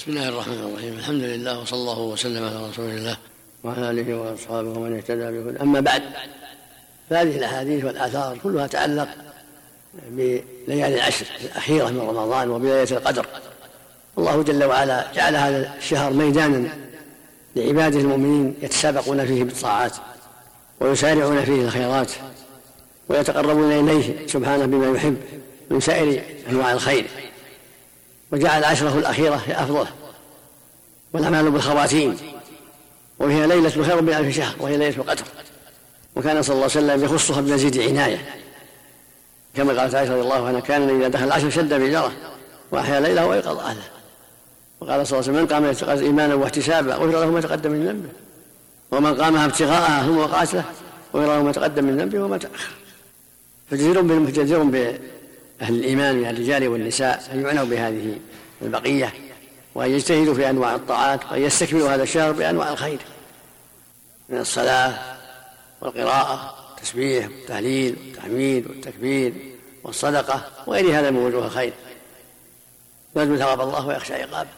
بسم الله الرحمن الرحيم. الحمد لله وصلى الله وسلم على رسول الله وعلى آله وأصحابه ومن اهتدى بهداه. أما بعد، فهذه الأحاديث والآثار كلها تتعلق بليالي العشر الأخيرة من رمضان وبليلة القدر. الله جل وعلا جعل هذا الشهر ميدانا لعباده المؤمنين يتسابقون فيه بالطاعات ويسارعون فيه الخيرات ويتقربون إليه سبحانه بما يحب من سائر أنواع الخير، وجعل عشره الأخيرة هي أفضل والأعمال بالخواتيم، وهي ليلة خير من 1000 شهر، وهي ليلة القدر. وكان صلى الله عليه وسلم يخصها بمزيد عناية، كما قالت عائشة رضي الله عنها: كان إذا دخل العشر شد بجرة وأحيا ليله وأيقظ أهله. وقال صلى الله عليه وسلم: من قام يتقى إيمانا واحتسابا غفر له ما تقدم من ذنبه، ومن قامها ابتغاءها ثم وقعت له غفر له ما تقدم من ذنبه وما تأخر. فجدير بأهل الإيمان من الرجال والنساء أن يعنوا بهذه البقية، وأن يجتهدوا في أنواع الطاعات، وأن يستكملوا هذا الشهر بأنواع الخير من الصلاة والقراءة والتسبيح والتهليل والتحميد والتكبير والصدقة وغير هذا من وجوه الخير، يرجو ثواب الله ويخشى عقابه.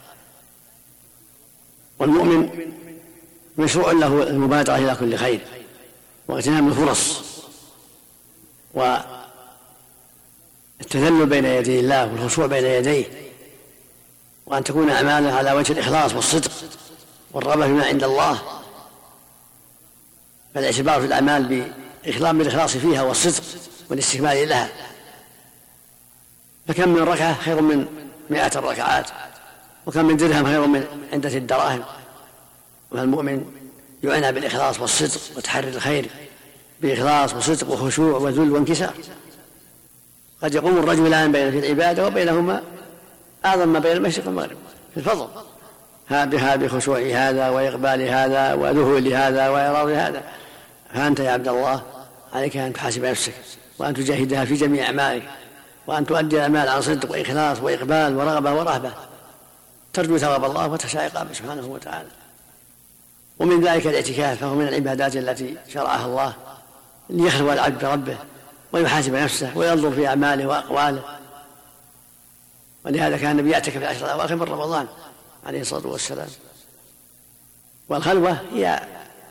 والمؤمن مشروع له المبادرة إلى كل خير واغتنام الفرص والتذلل بين يدي الله والخشوع بين يديه، وأن تكون أعماله على وجه الإخلاص والصدق والرغبة فيما عند الله، فالاعتبار في الأعمال بالإخلاص فيها والصدق والاستكمال لها. فكم من ركعة خير من 100 ركعات، وكم من درهم خير من عدة الدراهم. والمؤمن يعنى بالإخلاص والصدق وتحري الخير بإخلاص وصدق وخشوع وذل وانكسار. قد يقوم الرجلان بين في العبادة وبينهما أعظم ما بين المشرق والمغرب في الفضل، بها بخشوع هذا وإقبال هذا وذهول هذا وإعراض هذا. فأنت يا عبد الله عليك أن تحاسب نفسك وأن تجاهدها في جميع أعمالك، وأن تؤدي الأعمال عن صدق وإخلاص وإقبال ورغبة ورهبة، ترجو ثواب الله وتخشى عقابه سبحانه وتعالى. ومن ذلك الاعتكاف، فهو من العبادات التي شرعها الله ليخلو العبد بربه ويحاسب نفسه وينظر في أعماله وأقواله. ولهذا كان النبي يعتكف في العشر الأواخر من رمضان عليه الصلاة والسلام. والخلوة هي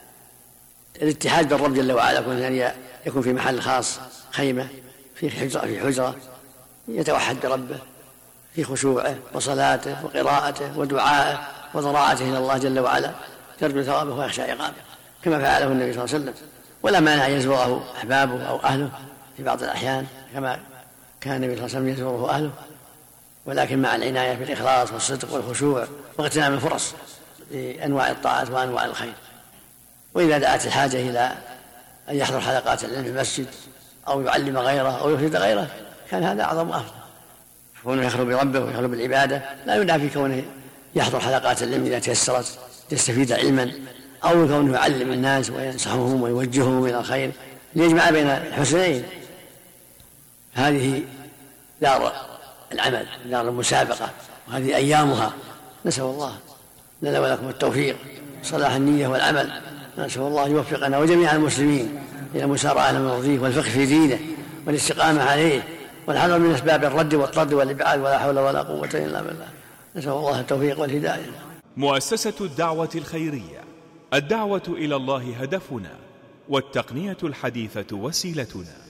الاتحاد بالرب جل وعلا، أن يكون في محل خاص، خيمة في حجرة يتوحد بربه في خشوعه وصلاته وقراءته ودعائه وضراعته إلى الله جل وعلا، يرجو ثوابه ويخشى عقابه، كما فعله النبي صلى الله عليه وسلم. ولا مانع أن يزوره أحبابه أو أهله في بعض الأحيان، كما كان النبي صلى الله عليه وسلم يزوره أهله، ولكن مع العناية بالإخلاص والصدق والخشوع واغتنام الفرص بأنواع الطاعات وأنواع الخير. وإذا دعت الحاجة إلى أن يحضر حلقات العلم في المسجد أو يعلم غيره أو يفيد غيره، كان هذا أعظم وأفضل. كونه يخلو بربه ويخلو بالعبادة لا يدعى في كونه يحضر حلقات العلم إذا تيسرت يستفيد علما، أو كونه يعلم الناس وينصحهم ويوجههم إلى الخير ليجمع بين الحسنين. هذه دار العمل، دار المسابقة، وهذه أيامها. نسأل الله لنا ولكم التوفيق، صلاح النية والعمل. نسأل الله يوفقنا وجميع المسلمين إلى مسارعة المرضيه والفقه في دينه والاستقامة عليه والحذر من أسباب الرد والطرد والإبعاد، ولا حول ولا قوة إلا بالله. نسأل الله التوفيق والهداية. مؤسسة الدعوة الخيرية، الدعوة إلى الله هدفنا، والتقنية الحديثة وسيلتنا.